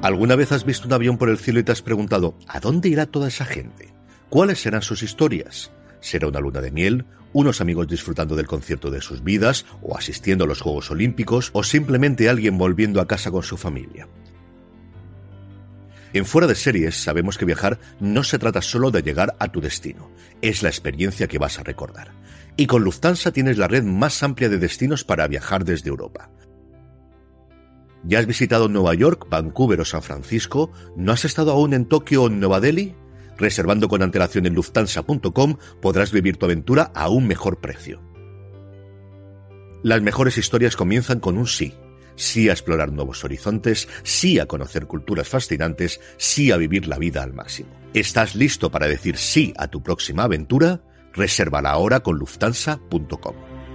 ¿Alguna vez has visto un avión por el cielo y te has preguntado ¿a dónde irá toda esa gente? ¿Cuáles serán sus historias? ¿Será una luna de miel? ¿Unos amigos disfrutando del concierto de sus vidas? ¿O asistiendo a los Juegos Olímpicos? ¿O simplemente alguien volviendo a casa con su familia? En Fuera de Series sabemos que viajar no se trata solo de llegar a tu destino, es la experiencia que vas a recordar. Y con Lufthansa tienes la red más amplia de destinos para viajar desde Europa. ¿Ya has visitado Nueva York, Vancouver o San Francisco? ¿No has estado aún en Tokio o en Nueva Delhi? Reservando con antelación en Lufthansa.com podrás vivir tu aventura a un mejor precio. Las mejores historias comienzan con un sí. Sí a explorar nuevos horizontes, sí a conocer culturas fascinantes, sí a vivir la vida al máximo. ¿Estás listo para decir sí a tu próxima aventura? Resérvala ahora con Lufthansa.com.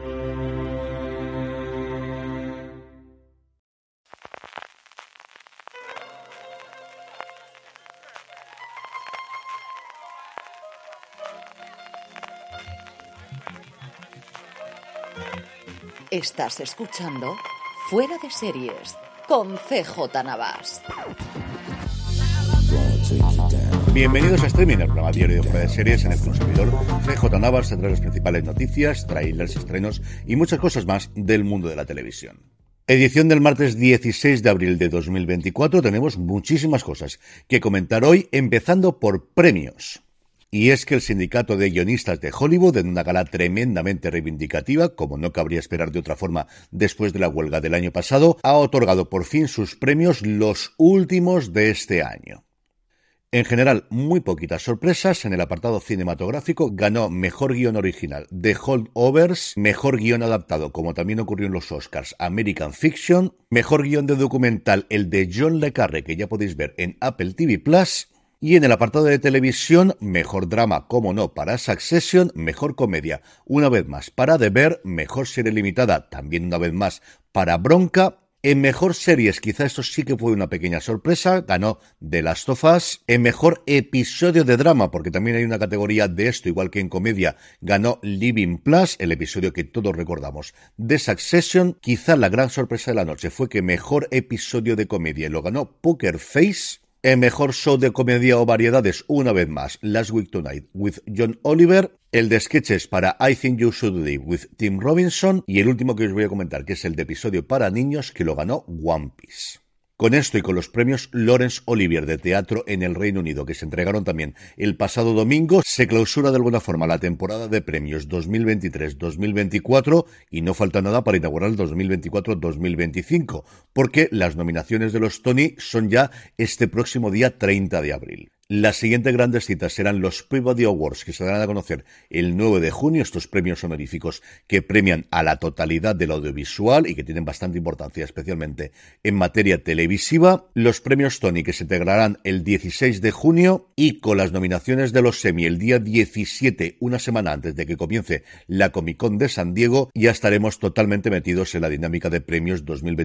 Estás escuchando Fuera de Series con CJ Navas. Bienvenidos a Streaming, el programa diario de Fuera de Series en el que un servidor CJ Navas tendrá las principales noticias, trailers, estrenos y muchas cosas más del mundo de la televisión. Edición del martes 16 de abril de 2024. Tenemos muchísimas cosas que comentar hoy, empezando por premios. Y es que el sindicato de guionistas de Hollywood, en una gala tremendamente reivindicativa, como no cabría esperar de otra forma después de la huelga del año pasado, ha otorgado por fin sus premios, los últimos de este año. En general, muy poquitas sorpresas. En el apartado cinematográfico ganó Mejor Guión Original The Holdovers, Mejor Guión Adaptado, como también ocurrió en los Oscars, American Fiction, Mejor Guión de Documental, el de John le Carré, que ya podéis ver en Apple TV+, y en el apartado de televisión, Mejor Drama, como no, para Succession, Mejor Comedia, una vez más para The Bear, Mejor Serie Limitada, también una vez más para Bronca. En Mejor Series, quizá esto sí que fue una pequeña sorpresa, ganó The Last of Us. En Mejor Episodio de Drama, porque también hay una categoría de esto, igual que en Comedia, ganó Living Plus, el episodio que todos recordamos de Succession. Quizá la gran sorpresa de la noche fue que Mejor Episodio de Comedia lo ganó Poker Face. En Mejor Show de Comedia o Variedades, una vez más, Last Week Tonight with John Oliver, el de sketches para I Think You Should Live with Tim Robinson y el último que os voy a comentar, que es el de episodio para niños, que lo ganó One Piece. Con esto y con los premios Laurence Olivier de teatro en el Reino Unido, que se entregaron también el pasado domingo, se clausura de alguna forma la temporada de premios 2023-2024 y no falta nada para inaugurar el 2024-2025, porque las nominaciones de los Tony son ya este próximo día 30 de abril. Las siguientes grandes citas serán los Peabody Awards, que se darán a conocer el 9 de junio, estos premios honoríficos que premian a la totalidad del audiovisual y que tienen bastante importancia, especialmente en materia televisiva. Los premios Tony, que se integrarán el 16 de junio, y con las nominaciones de los Emmy el día 17, una semana antes de que comience la Comic Con de San Diego, ya estaremos totalmente metidos en la dinámica de premios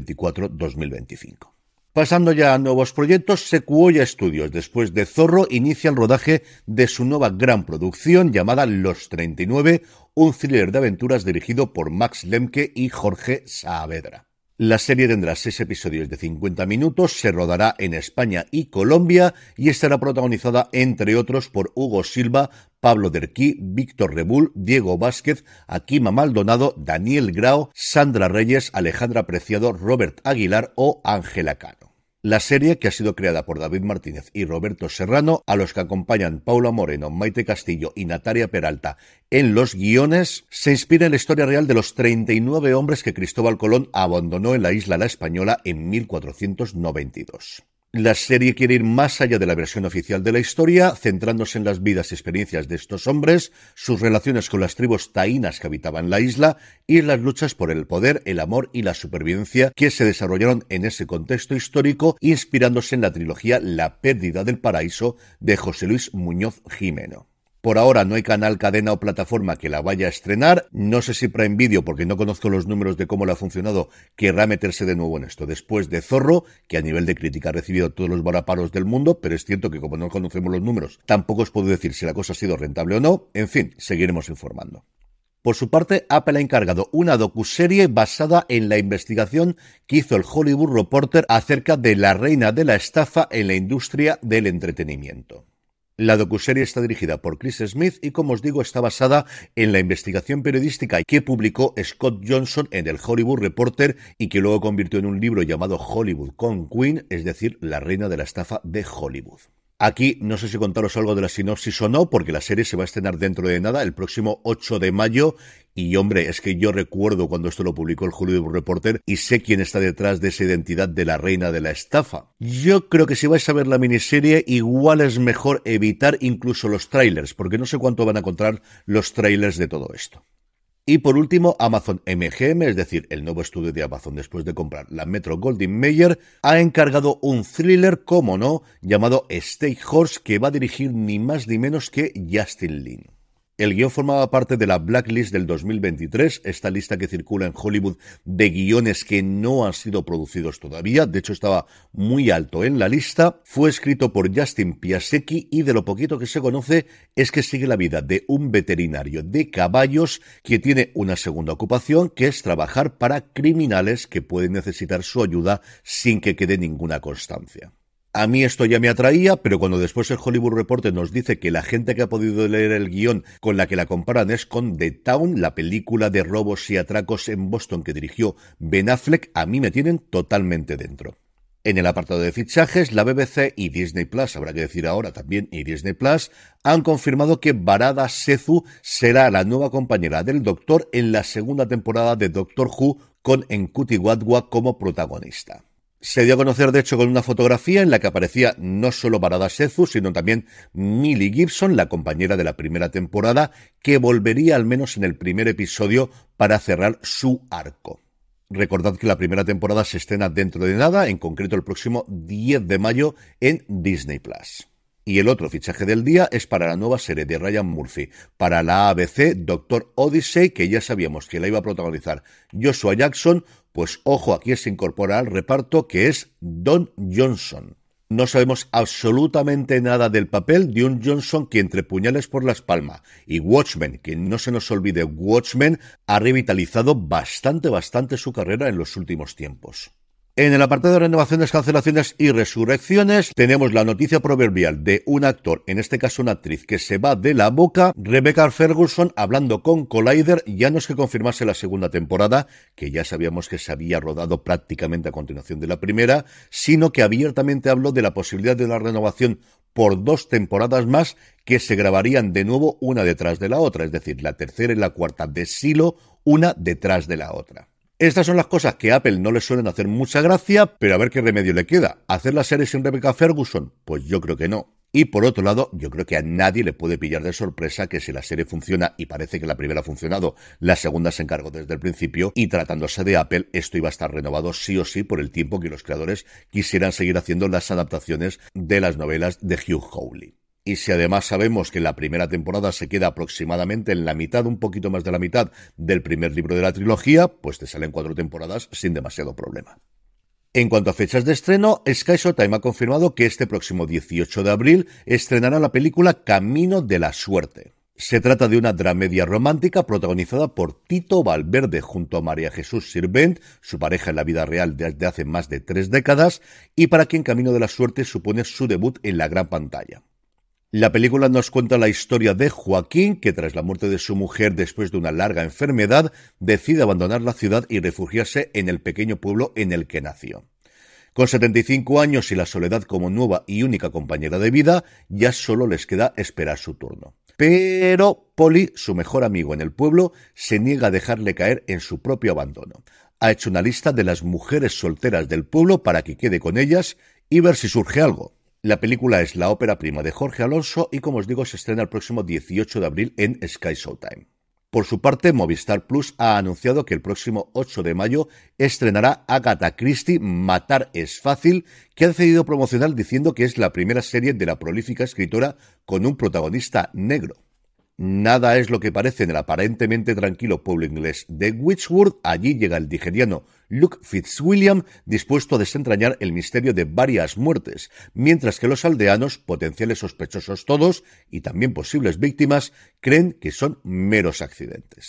2024-2025. Pasando ya a nuevos proyectos, Sequoia Studios, después de Zorro, inicia el rodaje de su nueva gran producción llamada Los 39, un thriller de aventuras dirigido por Max Lemke y Jorge Saavedra. La serie tendrá 6 episodios de 50 minutos, se rodará en España y Colombia y estará protagonizada, entre otros, por Hugo Silva, Pablo Derquí, Víctor Rebull, Diego Vázquez, Akima Maldonado, Daniel Grao, Sandra Reyes, Alejandra Preciado, Robert Aguilar o Ángela Cano. La serie, que ha sido creada por David Martínez y Roberto Serrano, a los que acompañan Paula Moreno, Maite Castillo y Natalia Peralta en los guiones, se inspira en la historia real de los 39 hombres que Cristóbal Colón abandonó en la isla La Española en 1492. La serie quiere ir más allá de la versión oficial de la historia, centrándose en las vidas y experiencias de estos hombres, sus relaciones con las tribus taínas que habitaban la isla y las luchas por el poder, el amor y la supervivencia que se desarrollaron en ese contexto histórico, inspirándose en la trilogía La pérdida del paraíso de José Luis Muñoz Jimeno. Por ahora no hay canal, cadena o plataforma que la vaya a estrenar. No sé si Prime Video, porque no conozco los números de cómo le ha funcionado, querrá meterse de nuevo en esto después de Zorro, que a nivel de crítica ha recibido todos los varapalos del mundo, pero es cierto que como no conocemos los números, tampoco os puedo decir si la cosa ha sido rentable o no. En fin, seguiremos informando. Por su parte, Apple ha encargado una docuserie basada en la investigación que hizo el Hollywood Reporter acerca de la reina de la estafa en la industria del entretenimiento. La docuserie está dirigida por Chris Smith y, como os digo, está basada en la investigación periodística que publicó Scott Johnson en el Hollywood Reporter y que luego convirtió en un libro llamado Hollywood con Queen, es decir, la reina de la estafa de Hollywood. Aquí no sé si contaros algo de la sinopsis o no, porque la serie se va a estrenar dentro de nada, el próximo 8 de mayo, y hombre, es que yo recuerdo cuando esto lo publicó el Hollywood Reporter y sé quién está detrás de esa identidad de la reina de la estafa. Yo creo que si vais a ver la miniserie, igual es mejor evitar incluso los trailers, porque no sé cuánto van a contar los trailers de todo esto. Y por último, Amazon MGM, es decir, el nuevo estudio de Amazon después de comprar la Metro-Goldwyn-Mayer, ha encargado un thriller, como no, llamado Stay Horse, que va a dirigir ni más ni menos que Justin Lin. El guión formaba parte de la Blacklist del 2023, esta lista que circula en Hollywood de guiones que no han sido producidos todavía, de hecho estaba muy alto en la lista. Fue escrito por Justin Piasecki y de lo poquito que se conoce es que sigue la vida de un veterinario de caballos que tiene una segunda ocupación, que es trabajar para criminales que pueden necesitar su ayuda sin que quede ninguna constancia. A mí esto ya me atraía, pero cuando después el Hollywood Reporter nos dice que la gente que ha podido leer el guión con la que la comparan es con The Town, la película de robos y atracos en Boston que dirigió Ben Affleck, a mí me tienen totalmente dentro. En el apartado de fichajes, la BBC y Disney Plus, habrá que decir ahora también, y Disney Plus, han confirmado que Varada Sethu será la nueva compañera del Doctor en la segunda temporada de Doctor Who, con Ncuti Gatwa como protagonista. Se dio a conocer, de hecho, con una fotografía en la que aparecía no solo Varada Sethu, sino también Millie Gibson, la compañera de la primera temporada, que volvería al menos en el primer episodio para cerrar su arco. Recordad que la primera temporada se estrena dentro de nada, en concreto el próximo 10 de mayo en Disney Plus. Y el otro fichaje del día es para la nueva serie de Ryan Murphy, para la ABC Doctor Odyssey, que ya sabíamos que la iba a protagonizar Joshua Jackson. Pues ojo, aquí se incorpora al reparto, que es Don Johnson. No sabemos absolutamente nada del papel de un Johnson que, entre Puñales por la espalda y Watchmen, que no se nos olvide, Watchmen ha revitalizado bastante su carrera en los últimos tiempos. En el apartado de renovaciones, cancelaciones y resurrecciones tenemos la noticia proverbial de un actor, en este caso una actriz, que se va de la boca. Rebecca Ferguson hablando con Collider, ya no es que confirmase la segunda temporada, que ya sabíamos que se había rodado prácticamente a continuación de la primera, sino que abiertamente habló de la posibilidad de una renovación por 2 temporadas más que se grabarían de nuevo una detrás de la otra, es decir, la tercera y la cuarta de Silo, una detrás de la otra. Estas son las cosas que a Apple no le suelen hacer mucha gracia, pero a ver qué remedio le queda. ¿Hacer la serie sin Rebecca Ferguson? Pues yo creo que no. Y por otro lado, yo creo que a nadie le puede pillar de sorpresa que si la serie funciona, y parece que la primera ha funcionado, la segunda se encargó desde el principio, y tratándose de Apple, esto iba a estar renovado sí o sí por el tiempo que los creadores quisieran seguir haciendo las adaptaciones de las novelas de Hugh Howley. Y si además sabemos que la primera temporada se queda aproximadamente en la mitad, un poquito más de la mitad del primer libro de la trilogía, pues te salen 4 temporadas sin demasiado problema. En cuanto a fechas de estreno, Sky Showtime ha confirmado que este próximo 18 de abril estrenará la película Camino de la Suerte. Se trata de una dramedia romántica protagonizada por Tito Valverde junto a María Jesús Sirvent, su pareja en la vida real desde hace más de 3 décadas, y para quien Camino de la Suerte supone su debut en la gran pantalla. La película nos cuenta la historia de Joaquín, que tras la muerte de su mujer después de una larga enfermedad, decide abandonar la ciudad y refugiarse en el pequeño pueblo en el que nació. Con 75 años y la soledad como nueva y única compañera de vida, ya solo les queda esperar su turno. Pero Polly, su mejor amigo en el pueblo, se niega a dejarle caer en su propio abandono. Ha hecho una lista de las mujeres solteras del pueblo para que quede con ellas y ver si surge algo. La película es la ópera prima de Jorge Alonso y, como os digo, se estrena el próximo 18 de abril en Sky Showtime. Por su parte, Movistar Plus ha anunciado que el próximo 8 de mayo estrenará Agatha Christie, Matar es fácil, que ha decidido promocionar diciendo que es la primera serie de la prolífica escritora con un protagonista negro. Nada es lo que parece en el aparentemente tranquilo pueblo inglés de Witchwood. Allí llega el nigeriano Luke Fitzwilliam, dispuesto a desentrañar el misterio de varias muertes, mientras que los aldeanos, potenciales sospechosos todos, y también posibles víctimas, creen que son meros accidentes.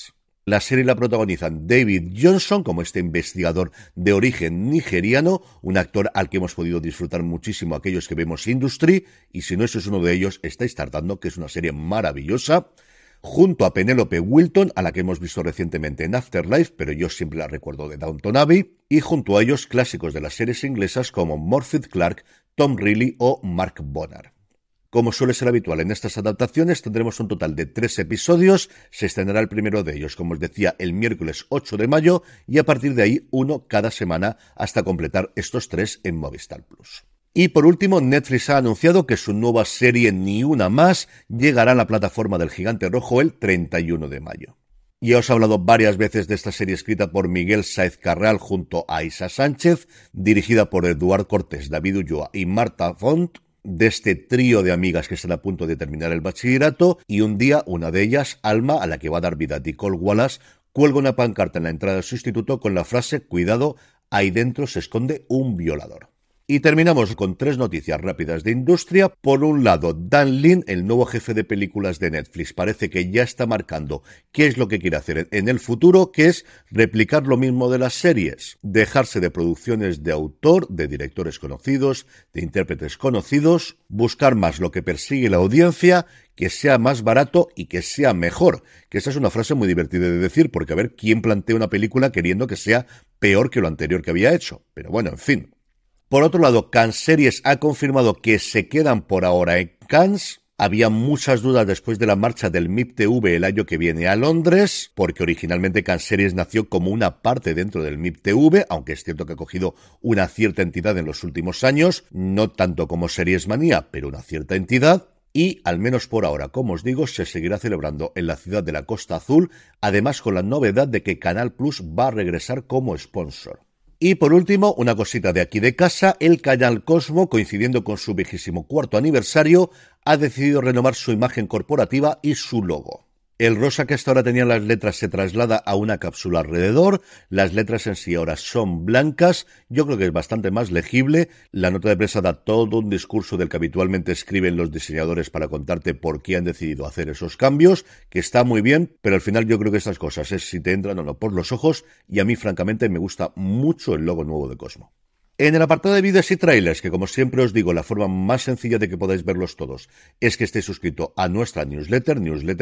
La serie la protagonizan David Johnson como este investigador de origen nigeriano, un actor al que hemos podido disfrutar muchísimo aquellos que vemos Industry, y si no eso es uno de ellos, estáis tardando, que es una serie maravillosa, junto a Penélope Wilton, a la que hemos visto recientemente en Afterlife, pero yo siempre la recuerdo de Downton Abbey, y junto a ellos clásicos de las series inglesas como Morpeth Clark, Tom Reilly o Mark Bonnar. Como suele ser habitual en estas adaptaciones, tendremos un total de 3 episodios, se estrenará el primero de ellos, como os decía, el miércoles 8 de mayo, y a partir de ahí uno cada semana hasta completar estos 3 en Movistar Plus. Y por último, Netflix ha anunciado que su nueva serie Ni Una Más llegará a la plataforma del Gigante Rojo el 31 de mayo. Ya os he hablado varias veces de esta serie escrita por Miguel Sáez Carreal junto a Isa Sánchez, dirigida por Eduard Cortés, David Ulloa y Marta Font, de este trío de amigas que están a punto de terminar el bachillerato, y un día una de ellas, Alma, a la que va a dar vida Nicole Wallace, cuelga una pancarta en la entrada del sustituto con la frase «Cuidado, ahí dentro se esconde un violador». Y terminamos con 3 noticias rápidas de industria. Por un lado, Dan Lin, el nuevo jefe de películas de Netflix, parece que ya está marcando qué es lo que quiere hacer en el futuro, que es replicar lo mismo de las series, dejarse de producciones de autor, de directores conocidos, de intérpretes conocidos, buscar más lo que persigue la audiencia, que sea más barato y que sea mejor. Que esa es una frase muy divertida de decir, porque a ver quién plantea una película queriendo que sea peor que lo anterior que había hecho. Pero bueno, en fin. Por otro lado, Cannes Series ha confirmado que se quedan por ahora en Cannes. Había muchas dudas después de la marcha del MIP-TV el año que viene a Londres, porque originalmente Cannes Series nació como una parte dentro del MIP-TV, aunque es cierto que ha cogido una cierta entidad en los últimos años, no tanto como Series Manía, pero una cierta entidad. Y, al menos por ahora, como os digo, se seguirá celebrando en la ciudad de la Costa Azul, además con la novedad de que Canal Plus va a regresar como sponsor. Y por último, una cosita de aquí de casa, el Canal Cosmo, coincidiendo con su 24º aniversario, ha decidido renovar su imagen corporativa y su logo. El rosa que hasta ahora tenían las letras se traslada a una cápsula alrededor, las letras en sí ahora son blancas, yo creo que es bastante más legible, la nota de prensa da todo un discurso del que habitualmente escriben los diseñadores para contarte por qué han decidido hacer esos cambios, que está muy bien, pero al final yo creo que estas cosas es si te entran o no por los ojos, y a mí francamente me gusta mucho el logo nuevo de Cosmo. En el apartado de vídeos y trailers, que como siempre os digo, la forma más sencilla de que podáis verlos todos es que estéis suscrito a nuestra newsletter,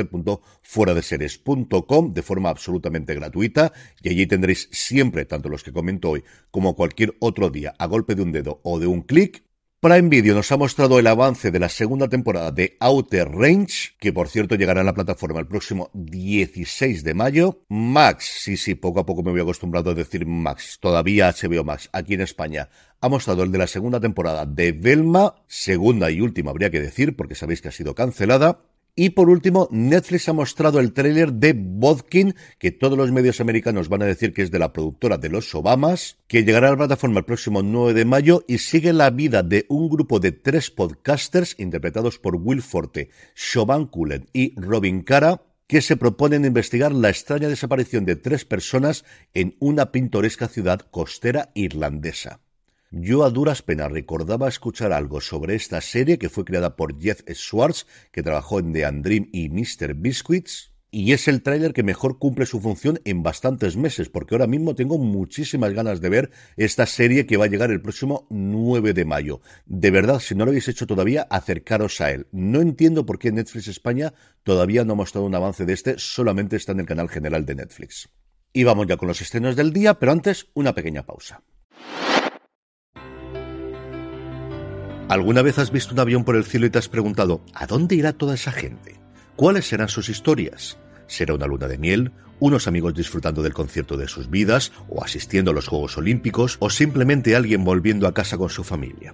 newsletter.fueradeseries.com, de forma absolutamente gratuita, y allí tendréis siempre, tanto los que comento hoy como cualquier otro día, a golpe de un dedo o de un clic. Prime Video nos ha mostrado el avance de la segunda temporada de Outer Range, que por cierto llegará a la plataforma el próximo 16 de mayo. Max, sí, poco a poco me voy acostumbrado a decir Max, todavía HBO Max, aquí en España, ha mostrado el de la segunda temporada de Velma, segunda y última habría que decir, porque sabéis que ha sido cancelada. Y por último, Netflix ha mostrado el tráiler de Bodkin, que todos los medios americanos van a decir que es de la productora de Los Obamas, que llegará a la plataforma el próximo 9 de mayo y sigue la vida de un grupo de 3 podcasters interpretados por Will Forte, Siobhan Cullen y Robin Cara, que se proponen investigar la extraña desaparición de 3 personas en una pintoresca ciudad costera irlandesa. Yo a duras penas recordaba escuchar algo sobre esta serie que fue creada por Jeff Schwartz, que trabajó en The Undream y Mr. Biscuits, y es el tráiler que mejor cumple su función en bastantes meses, porque ahora mismo tengo muchísimas ganas de ver esta serie que va a llegar el próximo 9 de mayo. De verdad, si no lo habéis hecho todavía, acercaros a él. No entiendo por qué Netflix España todavía no ha mostrado un avance de este, solamente está en el canal general de Netflix. Y vamos ya con los estrenos del día, pero antes una pequeña pausa. ¿Alguna vez has visto un avión por el cielo y te has preguntado ¿a dónde irá toda esa gente? ¿Cuáles serán sus historias? ¿Será una luna de miel? ¿Unos amigos disfrutando del concierto de sus vidas? ¿O asistiendo a los Juegos Olímpicos? ¿O simplemente alguien volviendo a casa con su familia?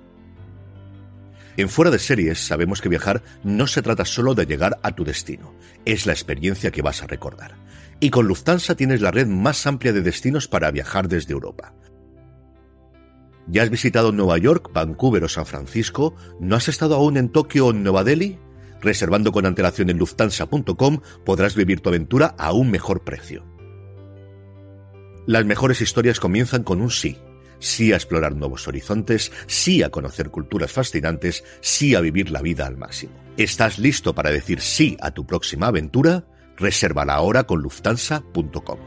En Fuera de Series sabemos que viajar no se trata solo de llegar a tu destino, es la experiencia que vas a recordar. Y con Lufthansa tienes la red más amplia de destinos para viajar desde Europa. ¿Ya has visitado Nueva York, Vancouver o San Francisco? ¿No has estado aún en Tokio o en Nueva Delhi? Reservando con antelación en Lufthansa.com podrás vivir tu aventura a un mejor precio. Las mejores historias comienzan con un sí. Sí a explorar nuevos horizontes, sí a conocer culturas fascinantes, sí a vivir la vida al máximo. ¿Estás listo para decir sí a tu próxima aventura? Resérvala ahora con Lufthansa.com.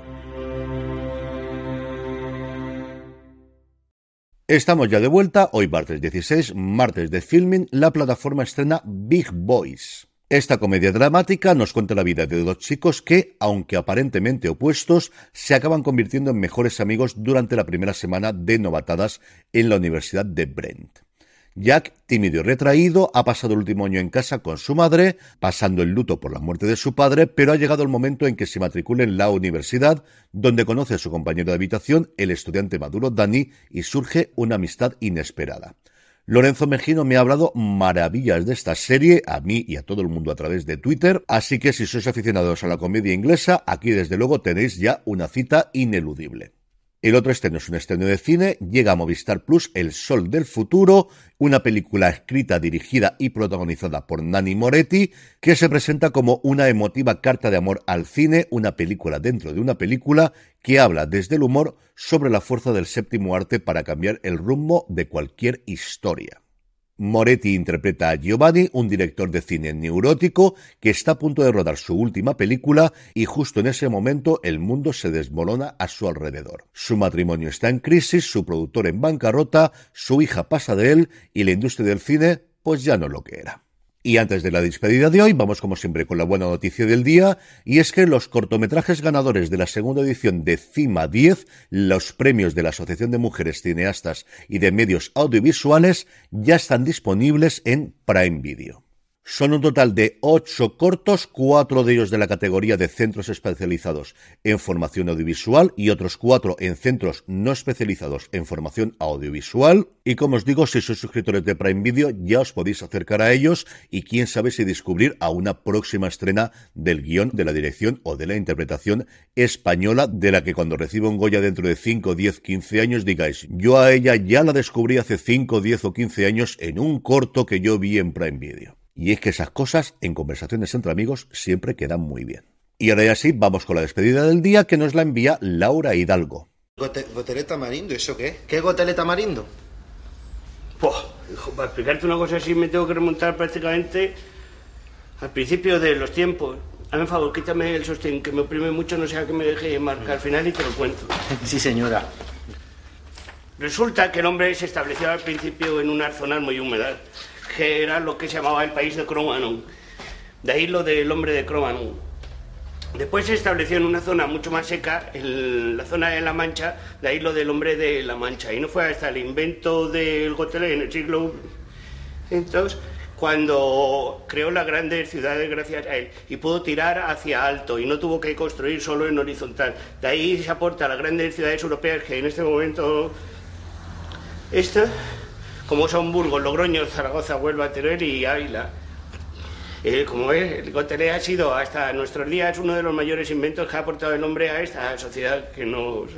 Estamos ya de vuelta, hoy martes 16, martes de filming, la plataforma estrena Big Boys. Esta comedia dramática nos cuenta la vida de dos chicos que, aunque aparentemente opuestos, se acaban convirtiendo en mejores amigos durante la primera semana de novatadas en la Universidad de Brent. Jack, tímido y retraído, ha pasado el último año en casa con su madre, pasando el luto por la muerte de su padre, pero ha llegado el momento en que se matricula en la universidad, donde conoce a su compañero de habitación, el estudiante maduro Danny, y surge una amistad inesperada. Lorenzo Mejino me ha hablado maravillas de esta serie, a mí y a todo el mundo a través de Twitter, así que si sois aficionados a la comedia inglesa, aquí desde luego tenéis ya una cita ineludible. El otro estreno es un estreno de cine, llega a Movistar Plus El Sol del Futuro, una película escrita, dirigida y protagonizada por Nanni Moretti, que se presenta como una emotiva carta de amor al cine, una película dentro de una película que habla desde el humor sobre la fuerza del séptimo arte para cambiar el rumbo de cualquier historia. Moretti interpreta a Giovanni, un director de cine neurótico que está a punto de rodar su última película y justo en ese momento el mundo se desmorona a su alrededor. Su matrimonio está en crisis, su productor en bancarrota, su hija pasa de él y la industria del cine pues ya no es lo que era. Y antes de la despedida de hoy, vamos como siempre con la buena noticia del día, y es que los cortometrajes ganadores de la segunda edición de CIMA 10, los premios de la Asociación de Mujeres Cineastas y de Medios Audiovisuales, ya están disponibles en Prime Video. Son un total de 8 cortos, 4 de ellos de la categoría de centros especializados en formación audiovisual y otros 4 en centros no especializados en formación audiovisual. Y como os digo, si sois suscriptores de Prime Video ya os podéis acercar a ellos y quién sabe si descubrir a una próxima estrena del guión, de la dirección o de la interpretación española, de la que cuando reciba un Goya dentro de 5, 10, 15 años digáis, yo a ella ya la descubrí hace 5, 10 o 15 años en un corto que yo vi en Prime Video. Y es que esas cosas, en conversaciones entre amigos, siempre quedan muy bien. Y ahora ya sí, vamos con la despedida del día, que nos la envía Laura Hidalgo. ¿Goteleta tamarindo? ¿Eso qué? ¿Qué es goteleta tamarindo? Pues, hijo, para explicarte una cosa así me tengo que remontar prácticamente al principio de los tiempos. Hazme un favor, quítame el sostén, que me oprime mucho, no sea que me deje marcar al final y te lo cuento. Sí, señora. Resulta que el hombre se estableció al principio en unas zonas muy húmedas, que era lo que se llamaba el país de Cro-Magnon. De ahí lo del hombre de Cro-Magnon. Después se estableció en una zona mucho más seca, en la zona de La Mancha, de ahí lo del hombre de La Mancha. Y no fue hasta el invento del Gotelé en el siglo entonces, cuando creó las grandes ciudades gracias a él y pudo tirar hacia alto y no tuvo que construir solo en horizontal. De ahí se aporta a las grandes ciudades europeas que en este momento como son Burgos, Logroño, Zaragoza, Huelva, Teruel y Ávila. Como es, el Gotelé ha sido hasta nuestros días uno de los mayores inventos que ha aportado el hombre a esta sociedad que nos...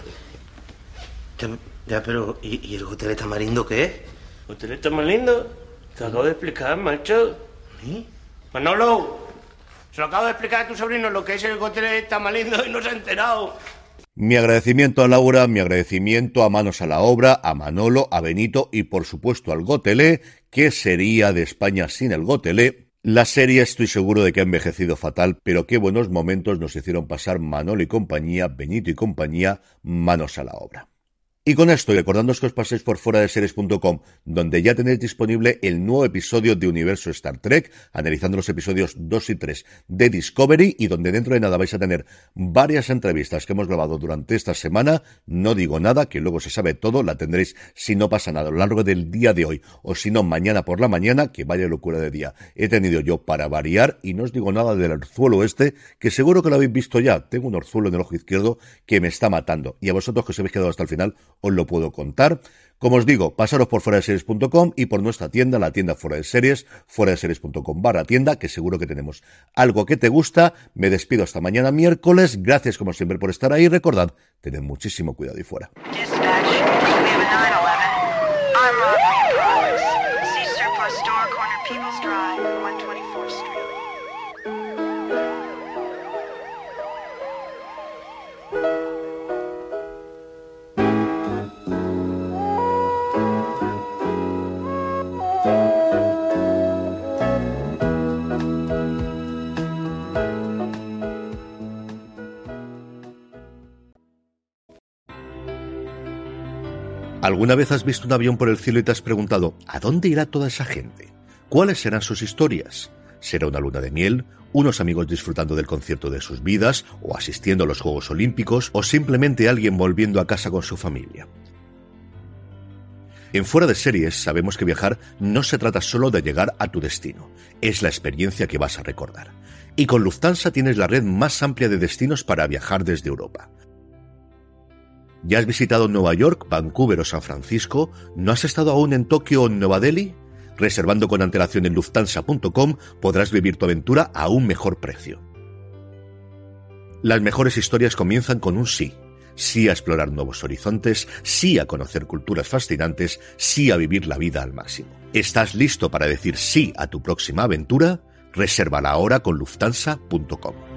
Ya, pero ¿y el Gotelé tamarindo qué es? ¿Gotelé tamarindo? Te lo acabo de explicar, macho. ¿Sí? Manolo, se lo acabo de explicar a tu sobrino lo que es el Gotelé tamarindo y no se ha enterado. Mi agradecimiento a Laura, mi agradecimiento a Manos a la Obra, a Manolo, a Benito y por supuesto al Gotelé. ¿Qué sería de España sin el Gotelé? La serie estoy seguro de que ha envejecido fatal, pero qué buenos momentos nos hicieron pasar Manolo y compañía, Benito y compañía, Manos a la Obra. Y con esto, recordándoos que os paséis por fueradeseries.com, donde ya tenéis disponible el nuevo episodio de Universo Star Trek, analizando los episodios 2 y 3 de Discovery, y donde dentro de nada vais a tener varias entrevistas que hemos grabado durante esta semana. No digo nada, que luego se sabe todo, la tendréis si no pasa nada a lo largo del día de hoy, o si no mañana por la mañana, que vaya locura de día he tenido yo para variar, y no os digo nada del orzuelo que seguro que lo habéis visto ya. Tengo un orzuelo en el ojo izquierdo que me está matando, y a vosotros que os habéis quedado hasta el final, os lo puedo contar. Como os digo, pasaros por fueradeseries.com y por nuestra tienda, la tienda Fuera de Series, fueradeseries.com/tienda, que seguro que tenemos algo que te gusta. Me despido hasta mañana miércoles. Gracias como siempre por estar ahí. Recordad, tened muchísimo cuidado y fuera. ¿Alguna vez has visto un avión por el cielo y te has preguntado ¿a dónde irá toda esa gente? ¿Cuáles serán sus historias? ¿Será una luna de miel? ¿Unos amigos disfrutando del concierto de sus vidas? ¿O asistiendo a los Juegos Olímpicos? ¿O simplemente alguien volviendo a casa con su familia? En Fuera de Series sabemos que viajar no se trata solo de llegar a tu destino, es la experiencia que vas a recordar. Y con Lufthansa tienes la red más amplia de destinos para viajar desde Europa. ¿Ya has visitado Nueva York, Vancouver o San Francisco? ¿No has estado aún en Tokio o en Nueva Delhi? Reservando con antelación en Lufthansa.com podrás vivir tu aventura a un mejor precio. Las mejores historias comienzan con un sí. Sí a explorar nuevos horizontes, sí a conocer culturas fascinantes, sí a vivir la vida al máximo. ¿Estás listo para decir sí a tu próxima aventura? Resérvala ahora con Lufthansa.com.